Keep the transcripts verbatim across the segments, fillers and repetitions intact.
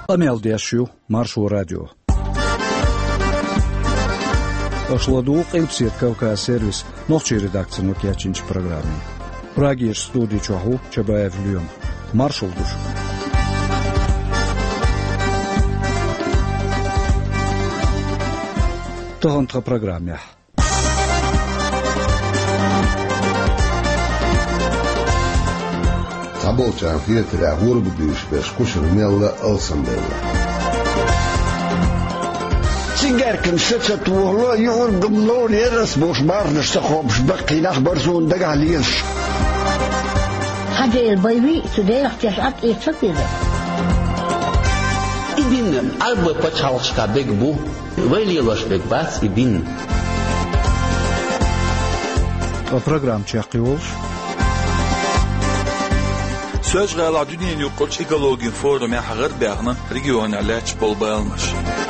Амел Дяшью, Маршу радио. Ашладук Эльпсет Кавказ сервис, ночи редакции Нокиачинч программы. Прагиш студии Чаху, Чабаев Льем. Маршал душ. Тагантха программе. Заболчан фиртля гурбдуш беш кушер мелла алсамбелла. Сигаркин сетет вугло юргм лон ерс бош барнш сахобш бакки нахбарзун дагальиш. حاجة البيبي سدي احتياجات إيه تفكيره. إبن أربع بتشالش كابيك بو ويليلوش بيك باس إبن. البرنامج يقولش. Söz gala dünyanın yukarı ekolojik forumu haber bağına region alaç bol bağlanmış.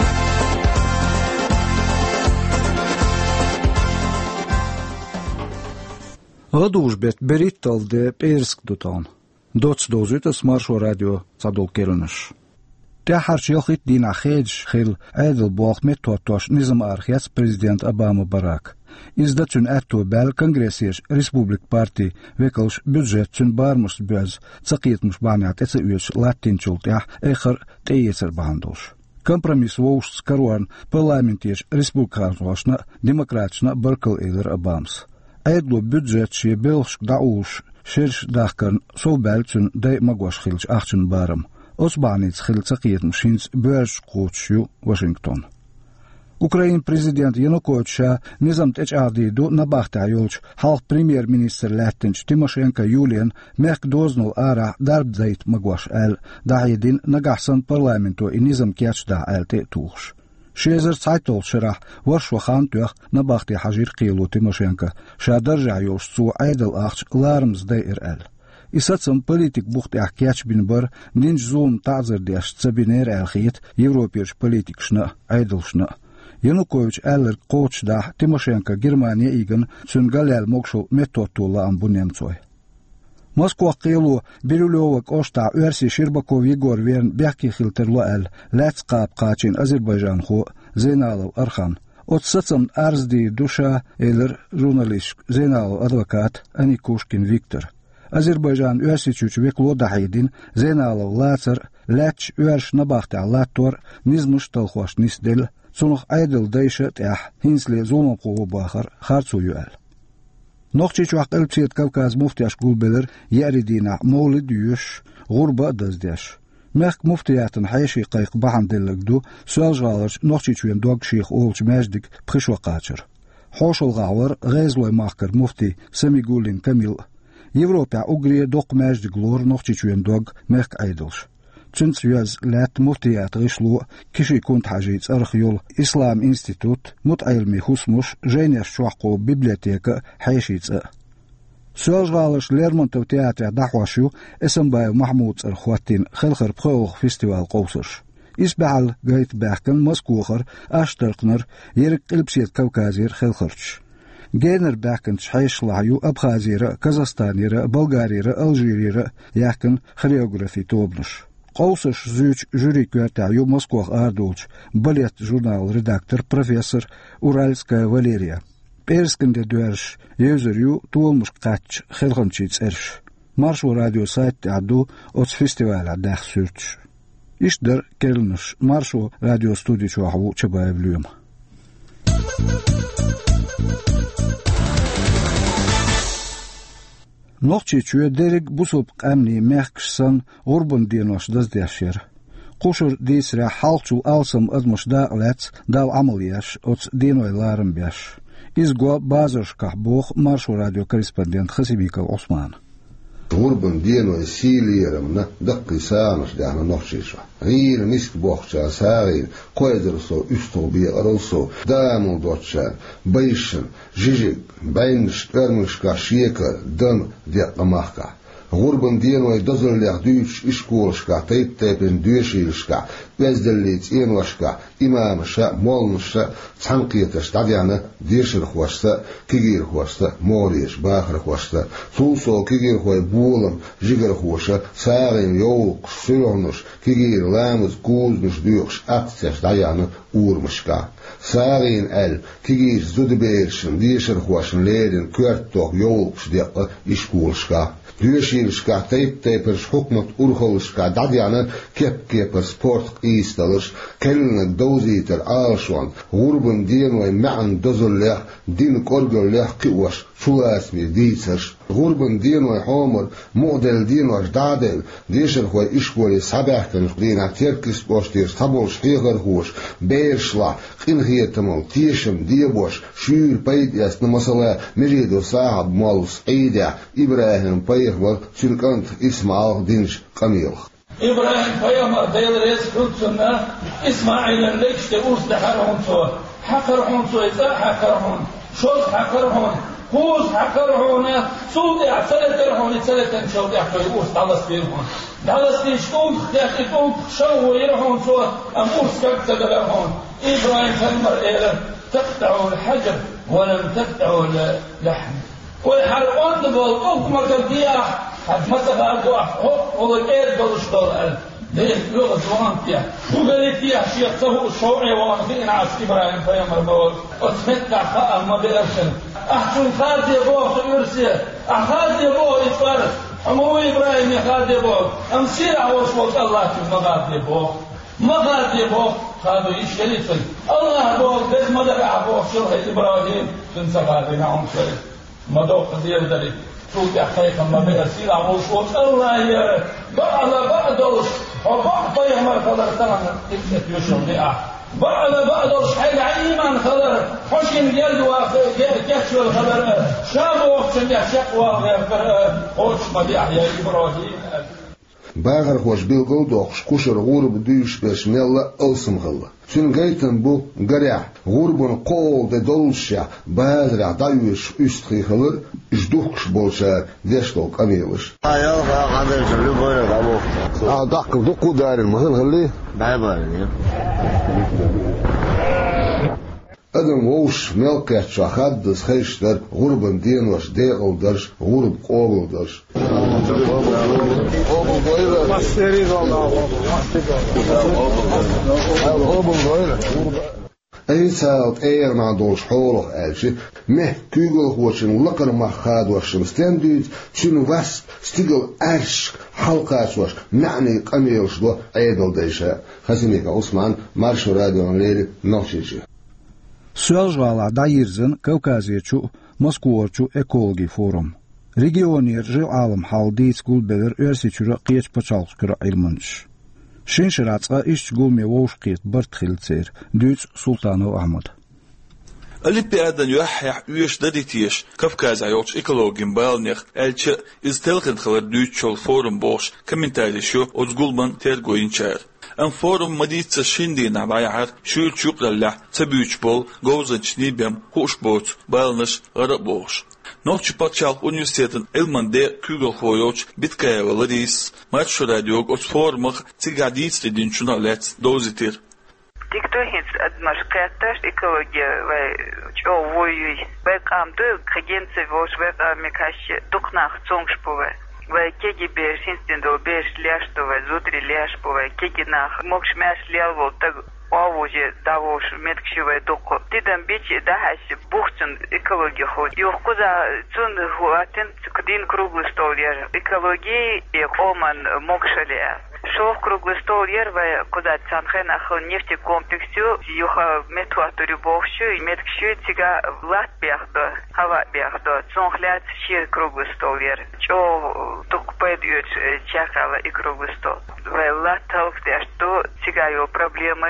Радуж бет беритал де перск дутан. Доц дозитас Маршу радио цадол керунаш. Те харчилхит дина хедж хил айдл бохмет тотош низм архиас президент Обама Барак. Издатун ату бел конгрессиш республик парти векалш бюджетун бармус бяз цакиетмуш банят эце үеш латинчулт я эхар тейесер бандош. Компромисс воуш скаруан парламентиш республиканшна демократична баркал эйлер Обамс. Айдло бюджет ши белш дауш шерш дахкан со белчун дай магош хилч ахчун барам. Осбаниц хил цакиетмуш хинц бяж кучу Вашингтон. Украин президент Януковича низам течадиду на бахтайолч халк премьер-министр Латтинч Тимошенко Юлиан мек дознул ара дарбзайт магваш эл даидин нагахсан парламенту и низам кячда эл те тухш. Шезер цайтол ширах варшвахан туях на бахти хажир қилу Тимошенко шадаржа йолш цу айдал ахч лармз дайр эл. Исацам политик бухт ях кяч бин бар нинж зум тазер дяш цабинер эл хит европеш политик шна айдал шна. Янукович әллер коучда Тимошенко Германия иган сүнгалел мокшул методула амбунемцой. Москва қилу Бирюлевок ошта Верси Ширбаков Егор Верн бяки хилтерло әл ләцқап қачин Азербайжан ху Зейналов Архан. От сацам арзди душа элер журналист Зейналов адвокат Аникушкин Виктор. Азербайжан Верси чуч векло дахидин Зейналов Лацар ләч Верш набахта латтор низмуш талхош нисдел Сонох айдл дайшат ях хинсле зулмам қуғы бахар харцу юэл. Нохчи чуақ Эльпсет Кавказ муфтияш гулбелер яридина мовлид юш ғурба даздяш. Мехк муфтиятын хайши қайқ бахан деллэгду суал жғаларч нохчи чуен дог шиих олч мәждик пхишва қачыр. Хошол ғавар ғайзлой махкар муфти Самигулин Камил. Европа угрия доқ мәждик лор нохчи чуен дог мехк айдылш. Цунц юаз лат муфтият غيشلو كشي كنت حاجيت أرخيول إسلام إنستيتوت مت علمي خصمش جينير شوحقو بيبليوتيكا حيشيت سوال غالش ليرمونتو تياتر دحواشو اسم باي محمود أرخواتين خلخر بخوخ فيستيوال قوسش إسبعل غايت باحكن مسكوخر أشترقنر يرك إلبسيت كوكازير خلخرش جينر باحكن شحيش لعيو أبخازيرا كازاستانيرا بلغاريرا ألجيريرا يحكن خريوغرافي توبنش قوسش زوج جوري كوارتايو Москвах ардулч, балет журнал редактор профессор Уральская Валерия. Перскенде дуэрш, езерю туолмуш кач, хелханчиц эрш. Маршу радио сайт аду от фестиваля дах сюрч. Иштер келнуш, маршу радио студию чуаху Чабаев Льем. Нохчи чуе дерек бусуп амни мехкшсан урбан динош даздяшер. Кушур дисра халчу алсам адмуш да лец дал амалияш от диной ларам бяш. Изго базаршках бог маршу радио корреспондент Хасибиков Осман. Урбан диной силиерам на дакки саамаш дяна нохчиша. Гир миск бохча сагир койдерсо үстоби аралсо даму доча байшын жижик байнш эрмышка шиека дан дяқамахка. غربن دين ويدزل ليخدوش إشكولشكا تيب تيبن دوشيلشكا بزدليت إنوشكا إمامشا مولنشا تنقيتش تعديانا ديشر خوشتا كيجير خوشتا موريش باخر خوشتا سوسو كيجير خوي بولم جيجر خوشا ساغين يوق سيونش كيجير لامز كوزنش دوخش أكتش تعديانا أورمشكا ساغين ال كيجير زودبيرشن ديشر خوشن ليدن كورتوغ يوقش ديقا إشكولشكا دوشيلشكا تيب تيبرش حكمت أورخولشكا دعديانا كيب كيبر سبورت إيستالش كلنا دوزيتر آلشوان غربن دين ويمعن دزل لح دين كورجل لح قوش شلاسمي ديترش غربن دين ويحومر موديل دين وجدادل ديشر خوي إشكولي سابحكن دينا تيركس بوشتير سابولش حيغر هوش بيرشلا قنخيتمل تيشم ديبوش شير بيد يسن مسلا مجيدو صاحب مالوس عيدة إبراهيم بيغمر سنكنت إسماعيل دينش قميل إبراهيم بيغمر ديل ريس كنتنا إسماعيل الليش تقوس دحرهم سوا حقرهم سوا إذا حقرهم شوز حقرهم هوز حقرهم سود اعتلترهم سلتن شود يحققوس دالس فيهم دالس فيشكون يحققون شو يرهم سوا أموس كبت دلهم إبراهيم فالمر إلى تقطع الحجر ولم تقطع اللحم والحرقون دبل أكمل كالدياح حد مسك أرجوح هو والكير بلش دول ليه لغة زوانتيا وقالتيا شيء تصور الشوعي وانتين عاش إبراهيم فيمر بول أتمتع خاء ما بيرسل أحسن خالدي بوه تبرسي أخالدي بوه يتفرد أمو إبراهيم يخالدي بوه أمسير عوش وقت الله شو مغالدي بوه مغالدي بوه هذا يشكليفن الله بوه بس مدرع بوه شرح إبراهيم تنسخ بينهم شريف مدوق زير ذلك شوف يا حقيقة ما بيرسل عوش وقت الله يرى بعد بعدوش وبعد طيب خضر تمام ابنة يوشم لأ بعد بعدوش حيل عيمان خضر حشين جلد وكشف الخضر شابه وقتم يحشق وغير خوش مبيع يا إبراهيم باغر خوش بيلغو دوخش كوشر غورب دوش باش ميلا ألسم غلا سن جيتن بو غريع غوربن قول دي دولشا بازرع دايوش استخي خلر جدوخش بولشا ديشتو قميلش ايوه قادر شلو بره ابو اه داك دوكو دارن مهل غلي بايبال أدم ووش ملكة شخدس خيشتر غربن دين وش ديغل درش غرب قوبل درش قوبل غيره مستري غلنا قوبل غيره أي ساعات أير مع دوش حوله ألشي مه كيغل خوشن لقر مخاد وشم ستنديد شنو بس ستيغل أرش حلقات وش معني قميلش دو عيدل ديشا خسيميك عثمان مارشو راديو ليلي نوشيشي Сюжала дайырзын Кавказиячу Москвачу экологи форум. Регионер жил алым халдиц гулбевер өрсичура қиеч пачалскура илманш. Шинширацға иш гулме воушқиет бартхилцер дүйц Султанов Ахмад. Олимпиадан юахях уеш дадитиеш Кавказ айоч экологин балнех элче из телхен хлар дүйчол форум бош комментарийшу от гулман тергоинчар. An forum maditsa shindi na bayar shul chuqlalla tabuch bol gozan chnibem hoshbot balnish garabos Noch pachal universiteten elmande kugel hoyoch bitkaya ladis match radio ot formach tigadits din chunalet dozitir Dikto hins admashkatas ekologiya va chovoy va qamdu khagense vosh va mekash duqnaq tsongshpova va kegebe sinstindo besh ляштова зутри ляшпова кегинах мокшмяш лялво так овоже давош меткшиве доко тидам бичи дахаш бухтен экология ход юхкуза цун хуатен кдин круглый стол я экологии и оман мокшале шов круглый стол ерва куда цанхена х нефтекомплексю юха метуатурю бовшу и меткшу тига латбяхдо хавабяхдо цонхляц шир круглый стол ер чо тукпедюч чакала и круглый стол вела толкте что тига ё проблемы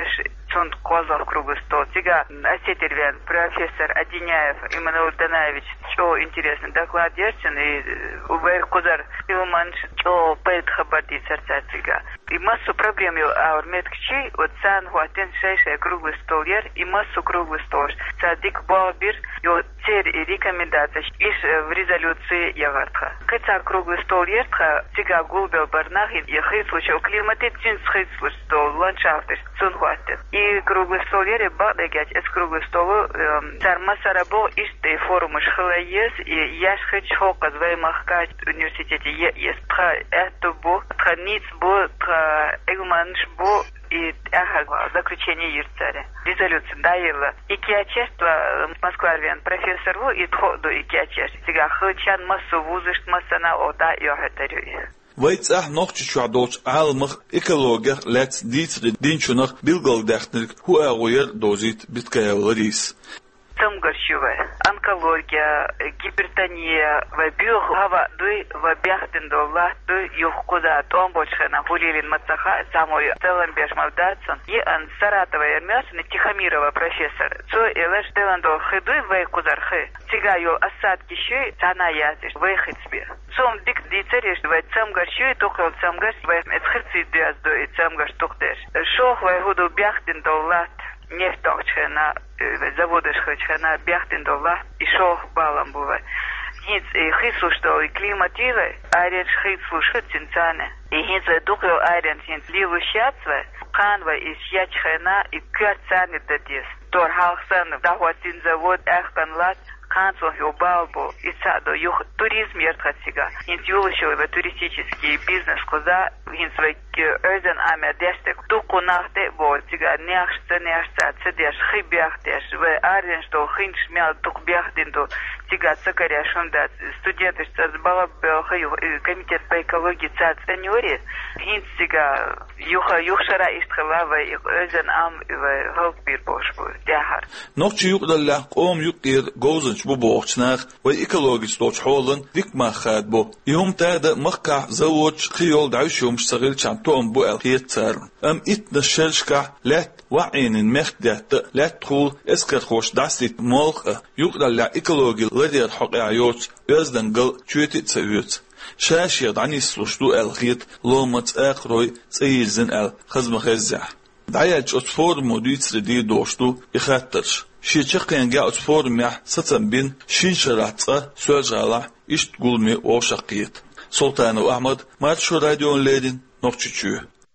Цунд Козлов круглый стол. Тига Осетервян, профессор Адиняев Иммануил Данаевич, что интересный доклад держит, и Увер Кузар Илманш, что поэт Хабади сердца тига. И массу проблем ю аурметкчи, вот сан хуатен шейшая круглый стол ер, и массу круглый стол. Садик Балбир, ю цер и рекомендация, иш в резолюции явартха. Кыцар круглый стол ертха, тига гулбел барнах, и хейслучил климаты, цин схейслуч стол, ландшафтер, цун хуатен. И круглый стол ере бадегять, эс круглый столу, цар масарабо иште форумы шхалаез, и яшхыч хока зваймахкать в университете ес тха это бо, тха ниц бо, тха эгманш бо, и ага, заключение юрцаря. Резолюция даила. И киачество Москварвен профессор Ву и тходу и киачество. Сега хычан массу вузышт массана ода йохетарю. Вайц ах noch чучадоч алмах экология лец дитри динчунах билгалдахтник хуагуер дозит биткаялрис. Цамгаршуве, онкология, гипертония, вабюх, хава, дуй, вабяхтен долла, дуй, юхкуда, томбочхена, хулилин мацаха, самой целым бешмавдатсон, и ан Саратова Ермясина, Тихомирова профессор, цо элэш деландол хыдуй, вэй кузархы, тигаю осадки щуй, цана языш, вэй хыцбе. Сом дик дицериш, вэй цамгаршуй, тухал цамгаш, вэй эцхырци дязду, и цамгаш тухдеш. Шох, вэй худу бяхтен долла, нефтохчена, заводышхачена, бяхтен долла, и шох балам бува. Хиц и хису что и климативе, арен хису шицинцане. И хиц духил арен хиц ливу щатве, канва и щачхена и кърцане дадис. Тор халхсан дахватин завод эхкан лат, канцл хюбалбу, и садо юх туризм ертхатсига. Хинц юлышевый туристический бизнес коза, хинц век özен аме дештек, туку нахте бол, тига няхшца няхшца, цедеш хибяхтеш, ве арен что хинч мял тук бяхтинду, тига цакаря шунда, студенты что сбала бэлхаю, комитет по экологии цад сеньори, хинц тига юха юхшара иштхала, ве özен ам, ве хылкбир бошбу, дяхар. Нохчи юкдаллах ом юкир гозынч бу бохчнах, ве экологич доч холын, вик махад бу. Йом тада махка заводч хиол дайшум штагил чан توم بو الخيتر ام اتنا شرشكا لات وعين مخدات لات خول اسكر خوش داستيت مولخ يقدر لا ايكولوجي لدير حقيعيوت يزدن قل تشويتي تسويت شاش يضعني سلوشتو الخيت لومت اخروي تسيزن ال خزم خزح دعياج اطفور موديت ردي دوشتو يخاترش شيچق ينجا اطفور مح ستن بين شين شراتقا سوجالا اشت قولمي وشقيت سلطان احمد مارشو راديو ليدين Nog tjutju.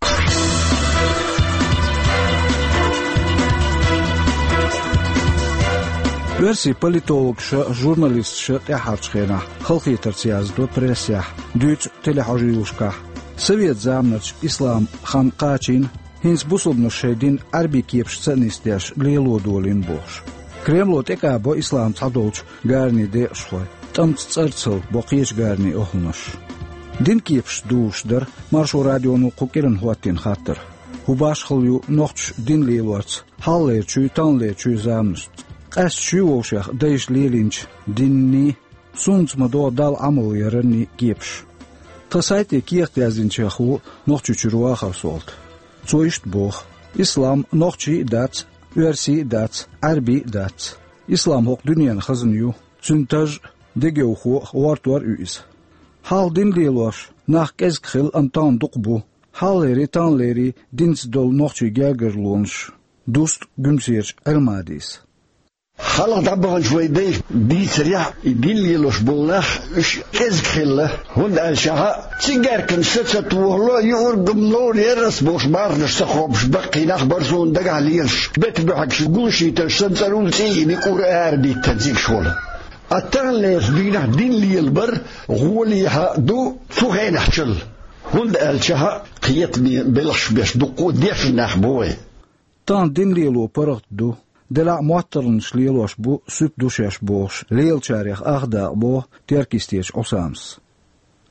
Версий политолог ша журналист ша тяхарчхена халхи терциаз до прессия дюц телехажиушка совет замнач ислам хан Qaчин хинс бусулбну шедин арби кепшца нистяш лелодолин бош Кремло тека бо ислам цадолч гарни де шхой там царцел боқиш гарни охнаш Дин кепш душдар маршо радиону кукерен хуаттин хаттер. Хубаш хылю нохч дин лелуарц. Халле чуй танле чуй замнуст. Қас чуй волшах дайш лелинч динни сунц мадо дал амал ярни кепш. Тасайте киехт язинчаху нохчу чуруаха солт. Цоишт бог. Ислам нохчи дац, верси дац, арби дац. Ислам хок дуньян хазыню. Цунтаж дегеуху вартуар уиз. Hal din lelosh nach gezkhil antan duqbu hal eri tan leri dins dol nochchi gagerlunsh dust gümsirch elmadis Hal dabban shوي دي دي سريع din lelosh bolnach ish gezkhil hund al shaha tsigarken setsat wolo yor gumlo yeras bosh barnes khobsh baqi nach barzon daga lirsh bet bihak shgulshi tshantsalun tsi ni qur'ar di tzik shola التالي بينا دين لي البر هو اللي دو فوهين حشل هند الشها قيت بلش بيش دقو ديش نحبوي تان دين لي لو برغت دو دلا معطرن شليلوش بو سوب دوشاش بوش ليل شاريخ اخدا بو تركيستيش اوسامس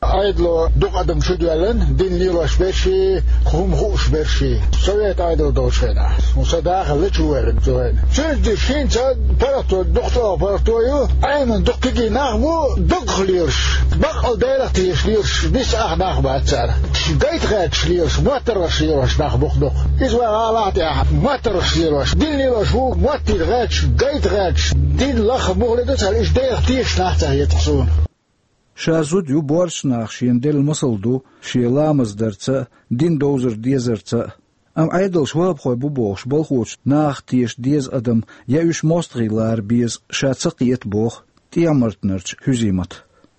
Aydlo duk adam şudiyalen dinliyorlar beşi kum hoş beşi. Sovyet aydlo doşena. Musa dağılı çuverin çoğun. Çünkü şimdi parato doktor aparatoyu aynen dokki nahmu dokliyor. Bak al derek tiyişliyor. Dis ah nah batsar. Gayet gayet şliyor. Muatter şliyor nah bok dok. İzwa alat ya. Muatter şliyor. Dinliyorlar bu muatter gayet gayet gayet. Din lach mogle sal is derek tiyiş nah tahiyet xsun. Şazudyu borçnaq şiyendel mısıldu, şiyelamızdarca, din dozur diyezarca. Am aydıl şvab xoy bu boğş, bolxuç, naq tiyeş diyez adam, ya üş mostgilar biz şatsaqiyet boğ, diyamırtnırç hüzimat.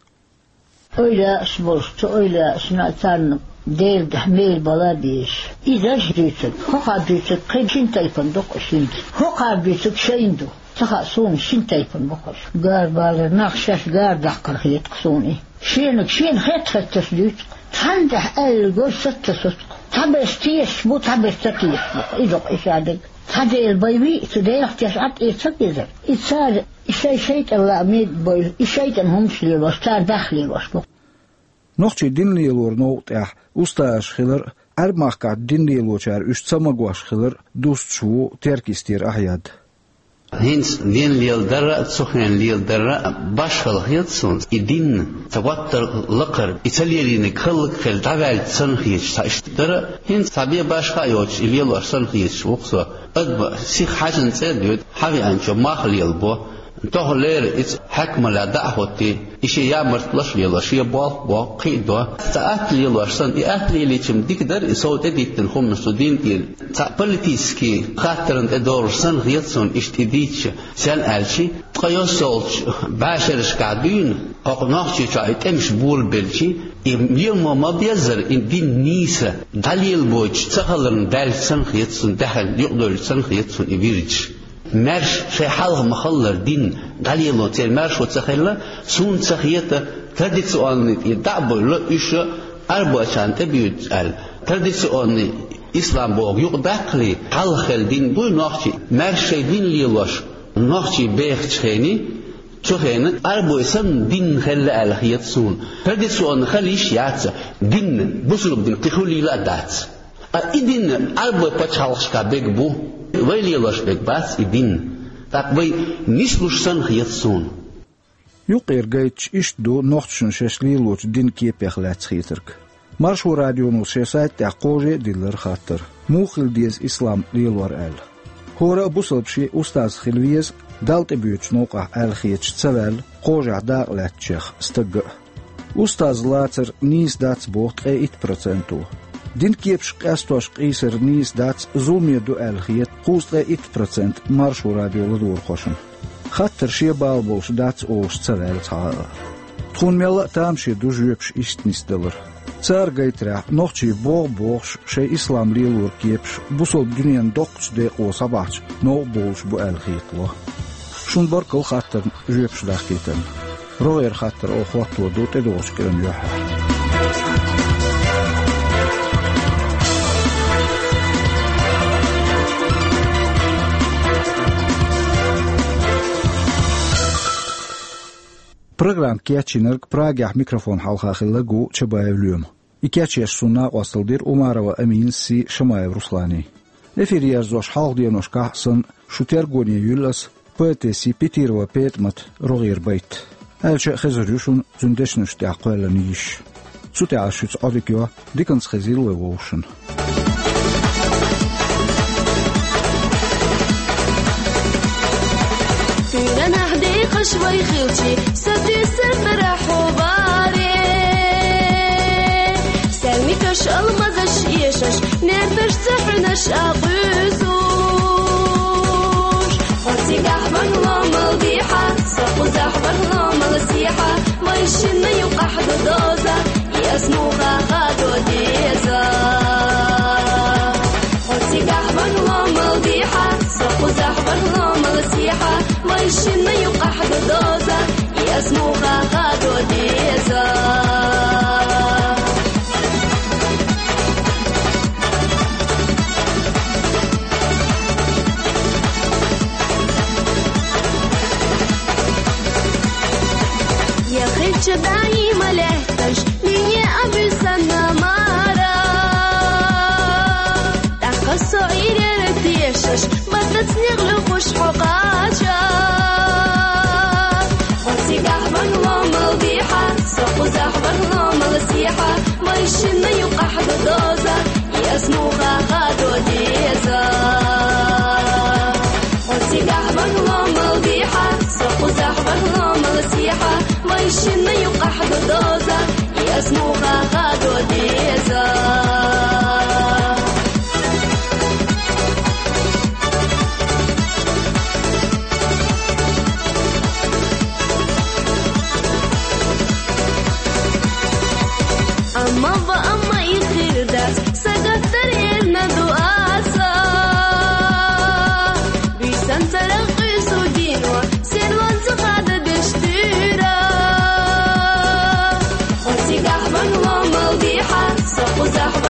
Öyle şbolştu, öyle şınatarnım. Değil de meyil bala deyiş. İzaj düysük, hoqa düysük, kıyçin tayfınduk şimdi. Hoqa düysük şeyindu. Saha son şin tayfın boğaz. Gar bağlar naqşaş gar daqır hiyet qsuni. Şiyenik şiyen hiyet hiyet düysük. Tandah el görsat tasut. Tabestiyeş bu tabestiyeş bu. İzok işadık. Tadeel bayvi tudeel ihtiyaç at irsak gezer. İtsar işay şeytan la amid boy. İşaytan homşliyor boş. Tar daxliyor boş bu. Noqçi dinliyorlar noqtah. Ustaş xilir ermaqqa dinliyorlar üç samagwaş xilir dustçu terkistir ahyad. Hins din liyaldara tsuhen liyaldara başhal hiyatsun idin tawatter laqar İtalyalini kıllık fel davel sanhiyç saçtara hins tabiye başka yoç iliyallar sanhiyç voksa adba sih hajın tsediyor havi anço mahliyal bu tohler it hakmala da'hoti işe yamırtlaş liyallar şiye bol bol qido saat liyallar san iatliyliçim dikdar isot edittin humsu din il ta politiski khatırın edor sanhiyatsun iştidiç sen elçi qayosol başarış kadün oqnoqçi çayt emiş bul belçi yılma mabiyazır in din nisa dalil boç tsahalın dal sanhiyatsun dahal yuqdol sanhiyatsun ibirç مرش شيء حاله مخلر دين قليلو تير مرش وتخيله سون تخيته ترديسيوني يدعبو لا إيش أربعة شان تبيت ال ترديسيوني إسلام بوق يقدقلي حالخل دين بو نوختي مرش شيء دين ليلوش نوختي بيخ تخيني تخيني أربعة سن دين خل الخيات سون ترديسيون خليش يعت دين بسلوب دين تخولي لا دات إدين أربعة بتشالش كابيك بو ويليلاش بك باس إدين تقوي نسلوش سن خيات سون يقير قيتش إشدو نوختشن ششليلوش دين كيبيخ لاتخيترك مرشو راديو نوشيسايت تاقوجي ديلر خاطر موخل ديز إسلام ليلور آل هورا بوصلبشي أستاذ خلويز دالت بيوتش نوقع آل خيتش تسوال قوجع داق لاتشيخ استقع أستاذ لاتر نيس داتس بوخت ايت برسنتو دين كيبش قاستوش قيسر نيس داتس زومي دو آل خيت قوست ايت برسنت مرشو راديو لدور خوشن خاطر شي بالبوش داتس اوش تسوال تعال تخون ميلا تامشي دو جيبش إشتنيس دلر Цар гайтра нохчи бог богш шей ислам лилур кепш бусол дюниан докч де о сабач но болш бу эл хитло шун баркал хаттер жепш дахтен роер хаттер о хватло дот эдош керен яха Program Kiyachinerg Pragah mikrofon halqaxilla gu Çabayevlüyüm. İkiyachiyeş sunna qasıldir Umarova Amin si Şamayev Ruslani. Efir zoş halq diyanoş kahsın şuter goniye yüllas poetesi Petirova Petmat Rogir Bayt. Elçe xezirüşün zündeşnüş taqoylani iş. Sute aşüts adikyo dikans xezil ve voşun. شوي خيلتي سدي سفرح وباري سلمي كش المزش يشش نرفش سحرنش أقوزوش خلتي قحبن لوم البيحة سقو زحبن لوم السيحة ما يشن يوقع دوزة يسنوها غادو ديزا خلتي قحبن لوم البيحة سقو زحبن لوم السيحة ما يشن يوقع دوزة يسموها غادو ديزا يا خيتش دايما لهتش ليه تسنيغ لخوش حقاشا وسيقح بغلوم الضيحة سوق زح بغلوم السيحة ما يشن يقح دوزة يسنوغا غادو ديزا وسيقح بغلوم الضيحة سوق زح بغلوم السيحة ما يشن يقح دوزة يسنوغا غادو